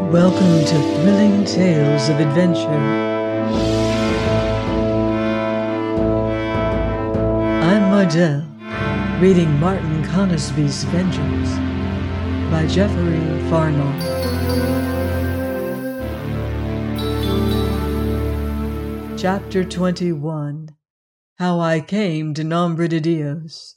Welcome to Thrilling Tales of Adventure. I'm Mardell, reading Martin Conisbee's Vengeance by Jeffrey Farnall. Chapter 21. How I Came to Nombre de Dios.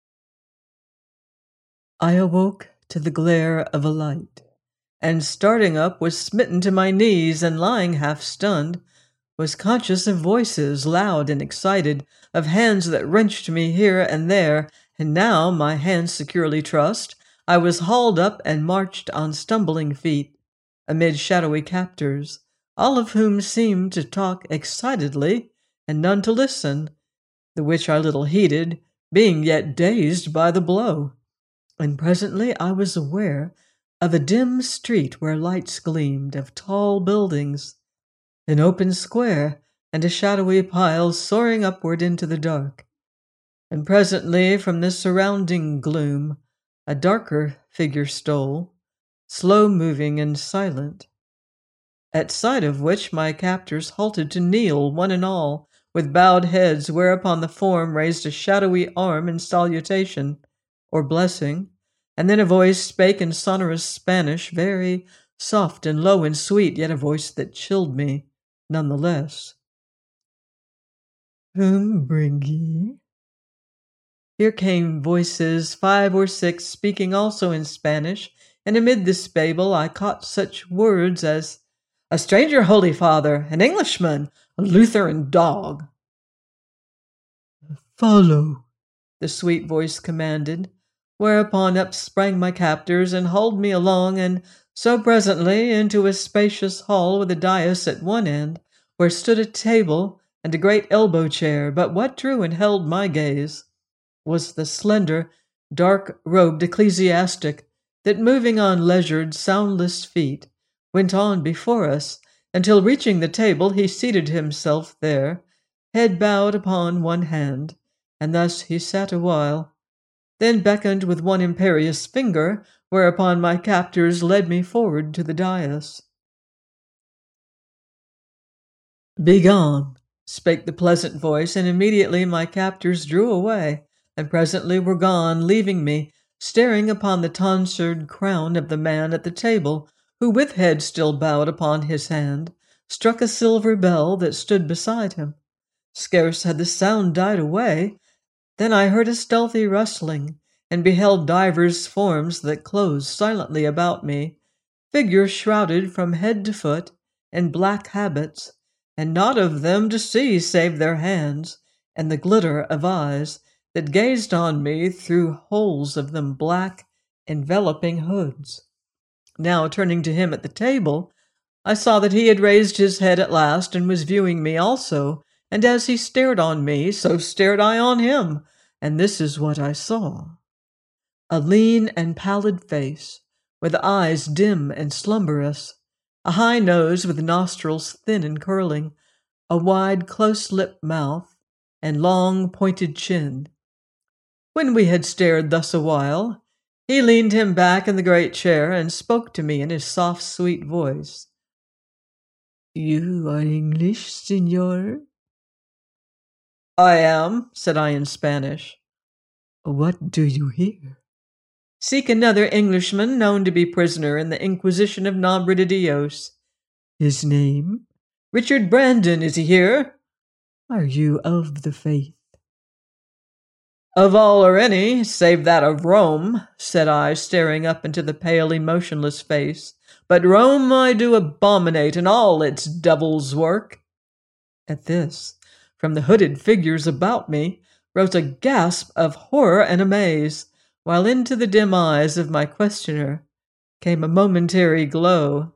I awoke to the glare of a light, and starting up was smitten to my knees, and lying half-stunned, was conscious of voices loud and excited, of hands that wrenched me here and there, and now, my hands securely trussed, I was hauled up and marched on stumbling feet, amid shadowy captors, all of whom seemed to talk excitedly, and none to listen, the which I little heeded, being yet dazed by the blow. And presently I was aware of a dim street where lights gleamed, of tall buildings, an open square, and a shadowy pile soaring upward into the dark. And presently from the surrounding gloom a darker figure stole, slow-moving and silent, at sight of which my captors halted to kneel, one and all, with bowed heads, whereupon the form raised a shadowy arm in salutation, or blessing, and then a voice spake in sonorous Spanish, very soft and low and sweet, yet a voice that chilled me none the less. Whom bring ye? Here came voices, 5 or 6, speaking also in Spanish, and amid this babel I caught such words as, "A stranger, Holy Father, an Englishman, a Lutheran dog." "Follow," the sweet voice commanded, whereupon up sprang my captors and hauled me along, and so presently into a spacious hall with a dais at one end, where stood a table and a great elbow-chair. But what drew and held my gaze was the slender, dark-robed ecclesiastic that, moving on leisured, soundless feet, went on before us, until reaching the table he seated himself there, head bowed upon one hand, and thus he sat a while, then beckoned with one imperious finger, whereupon my captors led me forward to the dais. "Begone," spake the pleasant voice, and immediately my captors drew away, and presently were gone, leaving me staring upon the tonsured crown of the man at the table, who, with head still bowed upon his hand, struck a silver bell that stood beside him. Scarce had the sound died away, then I heard a stealthy rustling, and beheld divers forms that closed silently about me, figures shrouded from head to foot in black habits, and naught of them to see save their hands, and the glitter of eyes that gazed on me through holes of them black, enveloping hoods. Now, turning to him at the table, I saw that he had raised his head at last and was viewing me also, and as he stared on me, so stared I on him, and this is what I saw. A lean and pallid face, with eyes dim and slumberous, a high nose with nostrils thin and curling, a wide, close-lipped mouth, and long, pointed chin. When we had stared thus a while, he leaned him back in the great chair and spoke to me in his soft, sweet voice. "You are English, Signor?" "I am," said I in Spanish. "What do you here?" "Seek another Englishman known to be prisoner in the Inquisition of Nombre de Dios." "His name?" "Richard Brandon. Is he here?" "Are you of the faith?" "Of all or any, save that of Rome," said I, staring up into the pale, emotionless face. "But Rome I do abominate, and all its devil's work." At this, from the hooded figures about me, rose a gasp of horror and amaze, while into the dim eyes of my questioner came a momentary glow.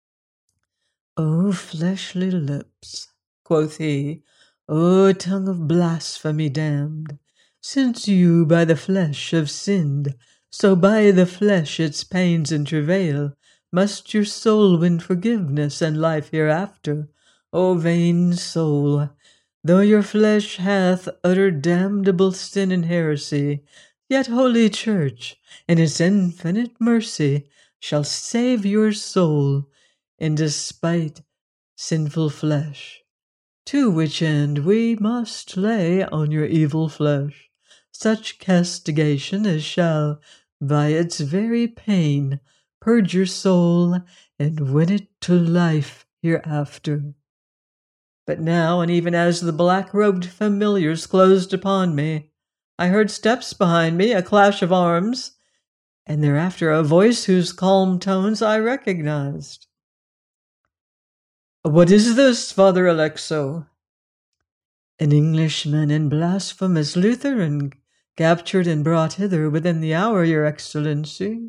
"O fleshly lips," quoth he, "O tongue of blasphemy damned, since you by the flesh have sinned, so by the flesh its pains and travail must your soul win forgiveness and life hereafter. O vain soul, though your flesh hath uttered damnable sin and heresy, yet Holy Church, in its infinite mercy, shall save your soul, in despite sinful flesh, to which end we must lay on your evil flesh such castigation as shall, by its very pain, purge your soul and win it to life hereafter. But now, and even as the black-robed familiars closed upon me, I heard steps behind me, a clash of arms, and thereafter a voice whose calm tones I recognized. "What is this, Father Alexo?" "An Englishman and blasphemous Lutheran, captured and brought hither within the hour, your Excellency."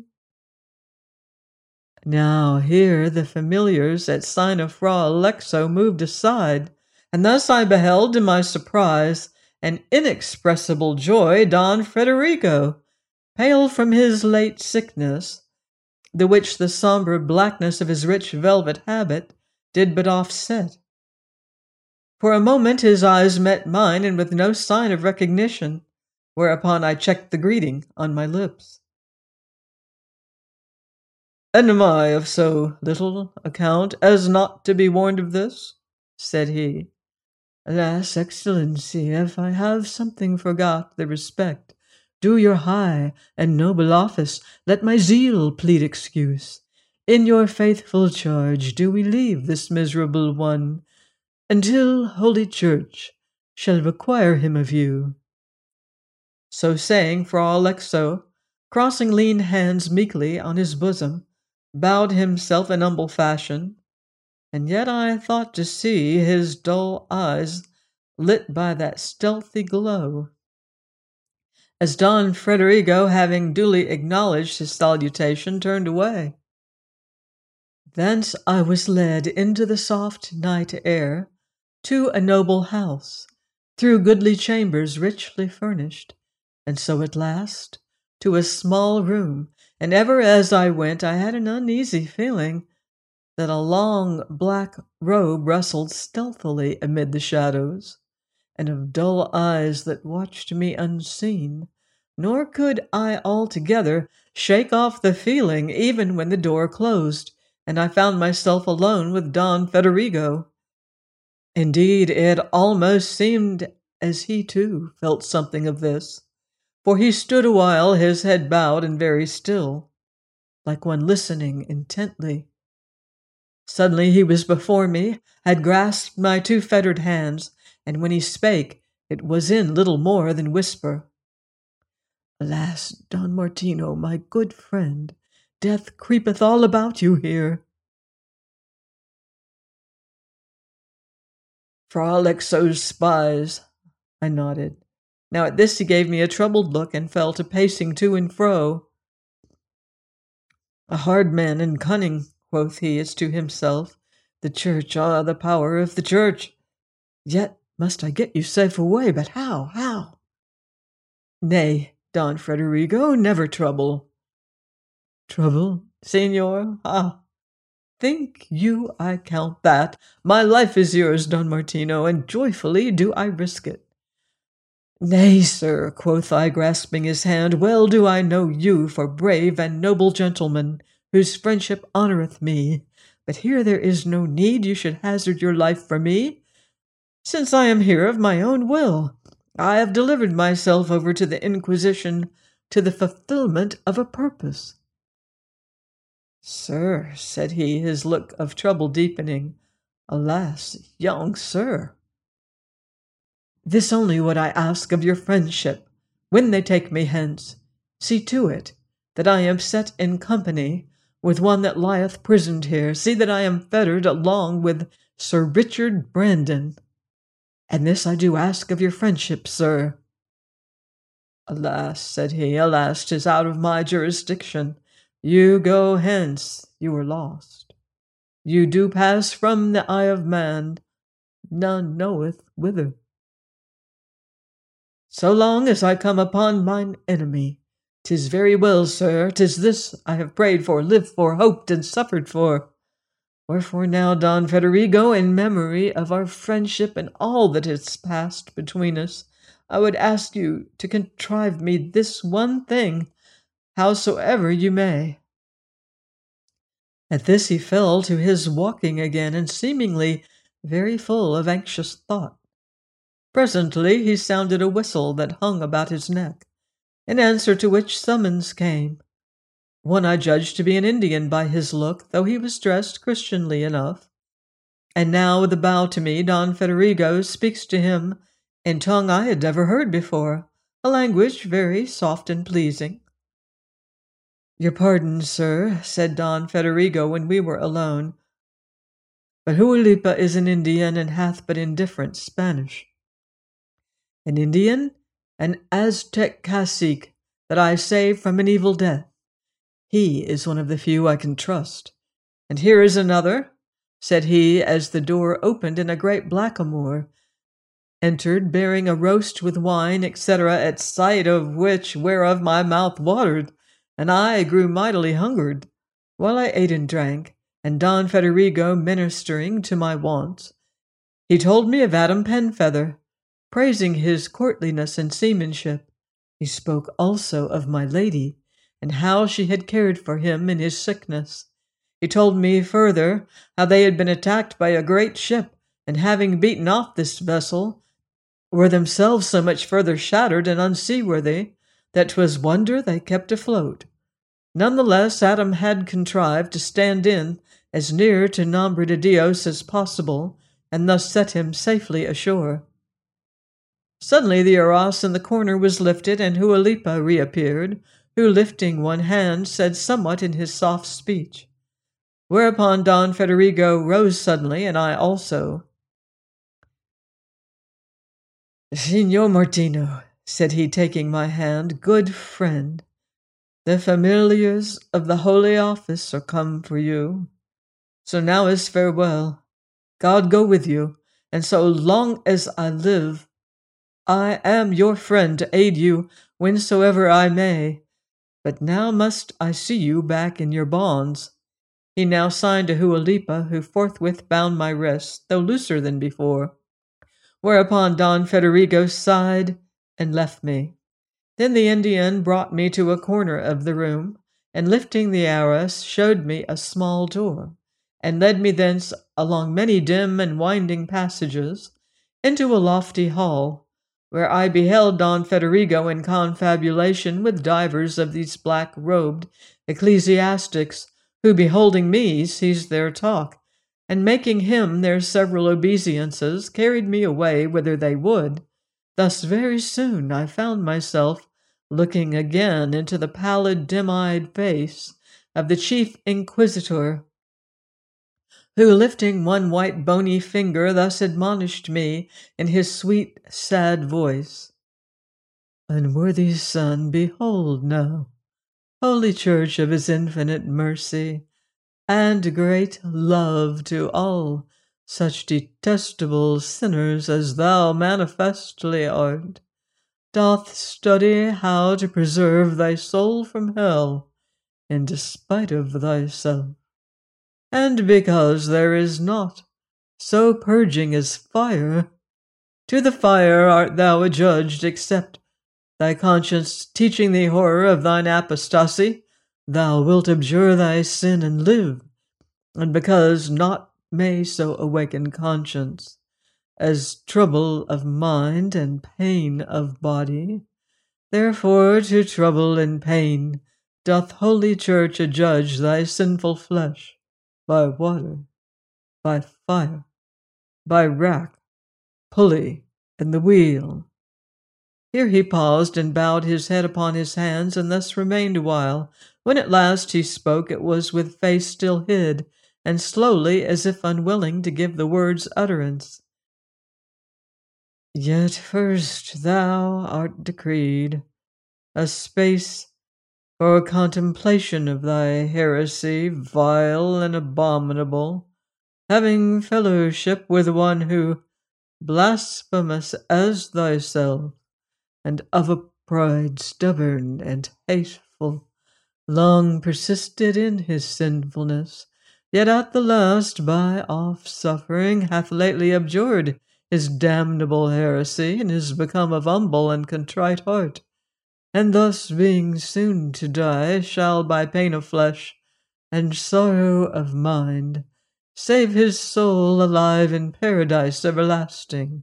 Now here the familiars at sign of Fra Alexo moved aside, and thus I beheld to my surprise and inexpressible joy Don Federigo, pale from his late sickness, the which the sombre blackness of his rich velvet habit did but offset. For a moment his eyes met mine, and with no sign of recognition, whereupon I checked the greeting on my lips. "And am I of so little account as not to be warned of this?" said he. "Alas, Excellency, if I have something forgot the respect due your high and noble office, let my zeal plead excuse. In your faithful charge do we leave this miserable one, until Holy Church shall require him of you." So saying, Fra Alexo, crossing lean hands meekly on his bosom, bowed himself in humble fashion, and yet I thought to see his dull eyes lit by that stealthy glow. As Don Federigo, having duly acknowledged his salutation, turned away. Thence I was led into the soft night air, to a noble house, through goodly chambers richly furnished, and so at last to a small room, and ever as I went I had an uneasy feeling that a long black robe rustled stealthily amid the shadows, and of dull eyes that watched me unseen, nor could I altogether shake off the feeling even when the door closed, and I found myself alone with Don Federigo. Indeed, it almost seemed as he too felt something of this, for he stood awhile, his head bowed and very still, like one listening intently. Suddenly he was before me, had grasped my two fettered hands, and when he spake, it was in little more than whisper. "Alas, Don Martino, my good friend, death creepeth all about you here." "Fra Alexo's spies," I nodded. Now at this he gave me a troubled look and fell to pacing to and fro. "A hard man and cunning," quoth he, as to himself. "The church, the power of the church. Yet must I get you safe away, but how? Nay, Don Federigo, never trouble." "Trouble, Signor? Ah, think you I count that? My life is yours, Don Martino, and joyfully do I risk it." "Nay, sir," quoth I, grasping his hand, "well do I know you for brave and noble gentleman, whose friendship honoureth me. But here there is no need you should hazard your life for me, since I am here of my own will. I have delivered myself over to the Inquisition to the fulfillment of a purpose." "Sir," said he, his look of trouble deepening, "alas, young sir." "This only would I ask of your friendship. When they take me hence, see to it that I am set in company with one that lieth prisoned here. See that I am fettered along with Sir Richard Brandon. And this I do ask of your friendship, sir." "Alas," said he, "alas, 'tis out of my jurisdiction. You go hence, you are lost. You do pass from the eye of man, none knoweth whither. So long as I come upon mine enemy, 'tis very well, sir. 'Tis this I have prayed for, lived for, hoped, and suffered for. Wherefore now, Don Federigo, in memory of our friendship and all that has passed between us, I would ask you to contrive me this one thing, howsoever you may." At this he fell to his walking again, and seemingly very full of anxious thought. Presently he sounded a whistle that hung about his neck, in answer to which summons came. One I judged to be an Indian by his look, though he was dressed Christianly enough. And now, with a bow to me, Don Federigo speaks to him in tongue I had never heard before, a language very soft and pleasing. "Your pardon, sir," said Don Federigo when we were alone, "but Julipa is an Indian and hath but indifferent Spanish." "An Indian? An Aztec cacique that I saved from an evil death. He is one of the few I can trust. And here is another," said he, as the door opened and a great blackamoor entered, bearing a roast with wine, etc., at sight of which whereof my mouth watered, and I grew mightily hungered, while I ate and drank, and Don Federigo ministering to my wants. He told me of Adam Penfeather, praising his courtliness and seamanship. He spoke also of my lady, and how she had cared for him in his sickness. He told me further how they had been attacked by a great ship, and having beaten off this vessel, were themselves so much further shattered and unseaworthy that 'twas wonder they kept afloat. None the less, Adam had contrived to stand in as near to Nombre de Dios as possible, and thus set him safely ashore. Suddenly the arras in the corner was lifted, and Julipa reappeared, who, lifting one hand, said somewhat in his soft speech. Whereupon Don Federigo rose suddenly, and I also. "Signor Martino," said he, taking my hand, "good friend, the familiars of the Holy Office are come for you. So now is farewell. God go with you, and so long as I live, I am your friend to aid you whensoever I may. But now must I see you back in your bonds." He now signed to Julipa, who forthwith bound my wrists, though looser than before. Whereupon Don Federigo sighed and left me. Then the Indian brought me to a corner of the room, and lifting the arras, showed me a small door, and led me thence along many dim and winding passages into a lofty hall, where I beheld Don Federigo in confabulation with divers of these black-robed ecclesiastics, who, beholding me, ceased their talk, and making him their several obeisances, carried me away whither they would. Thus very soon I found myself looking again into the pallid, dim-eyed face of the chief inquisitor, who, lifting one white bony finger, thus admonished me in his sweet, sad voice. "Unworthy son, behold now, Holy Church of his infinite mercy, and great love to all such detestable sinners as thou manifestly art, doth study how to preserve thy soul from hell in despite of thyself. And because there is naught so purging as fire, to the fire art thou adjudged, except thy conscience teaching thee horror of thine apostasy, thou wilt abjure thy sin and live. And because naught may so awaken conscience as trouble of mind and pain of body, therefore to trouble and pain doth Holy Church adjudge thy sinful flesh by water, by fire, by rack, pulley, and the wheel." Here he paused and bowed his head upon his hands, and thus remained a while. When at last he spoke, it was with face still hid, and slowly, as if unwilling to give the words utterance. "Yet first thou art decreed a space for contemplation of thy heresy, vile and abominable, having fellowship with one who, blasphemous as thyself, and of a pride stubborn and hateful, long persisted in his sinfulness, yet at the last, by off-suffering, hath lately abjured his damnable heresy, and is become of humble and contrite heart, and thus, being soon to die, shall by pain of flesh and sorrow of mind. Save his soul alive in paradise everlasting.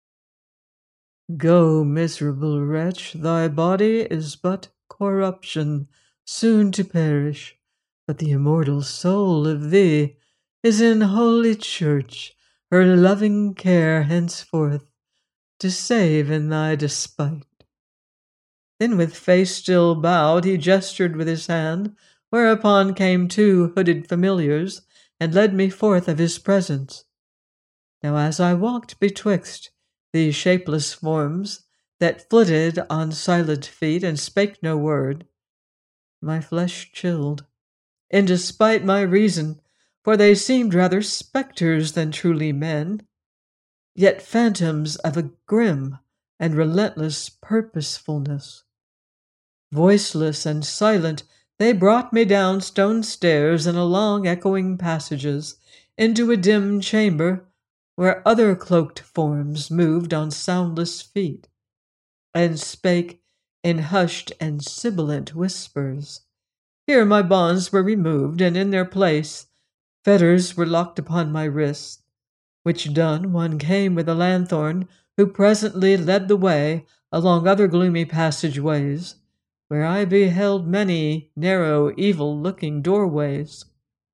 Go, miserable wretch, thy body is but corruption, soon to perish, but the immortal soul of thee is in holy church, her loving care henceforth to save in thy despite. Then with face still bowed he gestured with his hand, whereupon came two hooded familiars, and led me forth of his presence. Now as I walked betwixt these shapeless forms that flitted on silent feet and spake no word, my flesh chilled, in despite my reason, for they seemed rather spectres than truly men, yet phantoms of a grim and relentless purposefulness. Voiceless and silent, they brought me down stone stairs and along echoing passages into a dim chamber where other cloaked forms moved on soundless feet and spake in hushed and sibilant whispers. Here my bonds were removed, and in their place fetters were locked upon my wrists, which done, one came with a lanthorn, who presently led the way along other gloomy passageways, where I beheld many narrow, evil-looking doorways.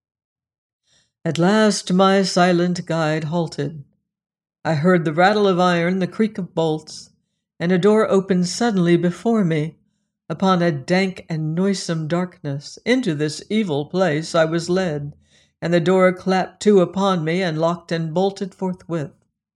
At last my silent guide halted. I heard the rattle of iron, the creak of bolts, and a door opened suddenly before me. Upon a dank and noisome darkness, into this evil place I was led, and the door clapped to upon me and locked and bolted forthwith.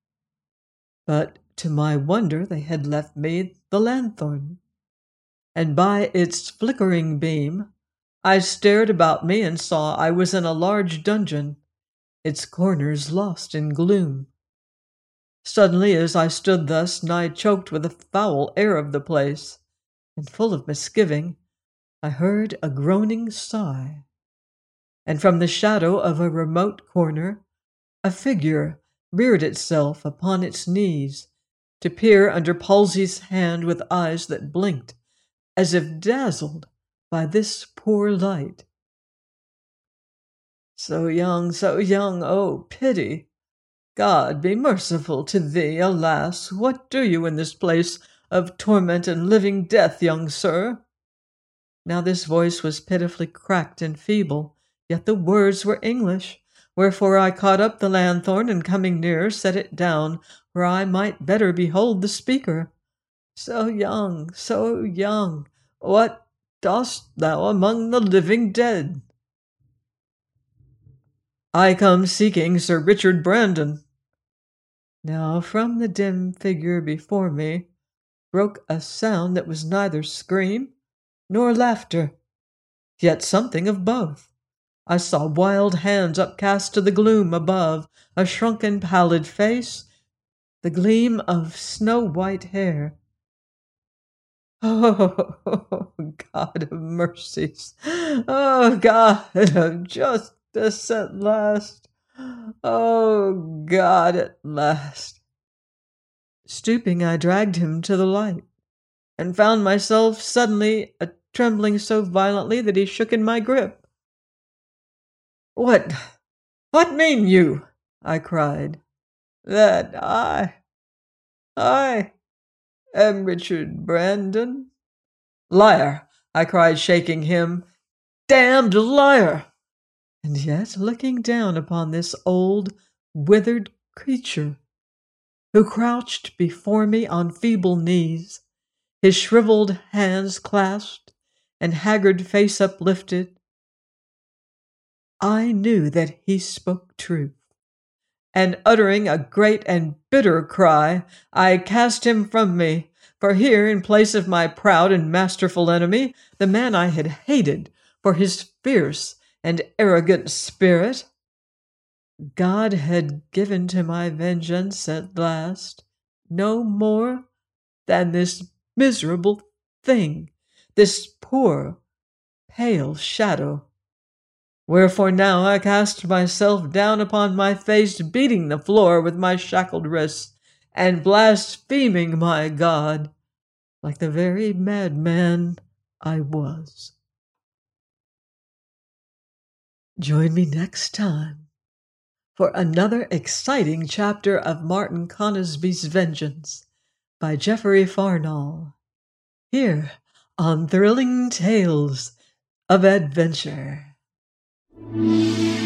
But to my wonder they had left me the lanthorn, and by its flickering beam I stared about me and saw I was in a large dungeon, its corners lost in gloom. Suddenly, as I stood thus, nigh choked with the foul air of the place, and full of misgiving, I heard a groaning sigh, and from the shadow of a remote corner a figure reared itself upon its knees to peer under Palsy's hand with eyes that blinked as if dazzled by this poor light. So young, oh pity! God be merciful to thee. Alas, what do you in this place of torment and living death, young sir? Now this voice was pitifully cracked and feeble, yet the words were English, wherefore I caught up the lanthorn and coming nearer set it down where I might better behold the speaker. So young, what dost thou among the living dead? I come seeking Sir Richard Brandon. Now from the dim figure before me broke a sound that was neither scream nor laughter, yet something of both. I saw wild hands upcast to the gloom above, a shrunken pallid face, the gleam of snow-white hair. Oh, God of mercies! Oh, God of justice at last! Oh, God at last! Stooping, I dragged him to the light, and found myself suddenly trembling so violently that he shook in my grip. What mean you? I cried. That I am Richard Brandon. Liar! I cried, shaking him. Damned liar! And yet looking down upon this old, withered creature, who crouched before me on feeble knees, his shriveled hands clasped and haggard face uplifted, I knew that he spoke truth, and uttering a great and bitter cry, I cast him from me, for here, in place of my proud and masterful enemy, the man I had hated for his fierce and arrogant spirit, God had given to my vengeance at last no more than this miserable thing, this poor, pale shadow. Wherefore now I cast myself down upon my face, beating the floor with my shackled wrists, and blaspheming my God, like the very madman I was. Join me next time for another exciting chapter of Martin Conisbee's Vengeance by Geoffrey Farnall, here on Thrilling Tales of Adventure.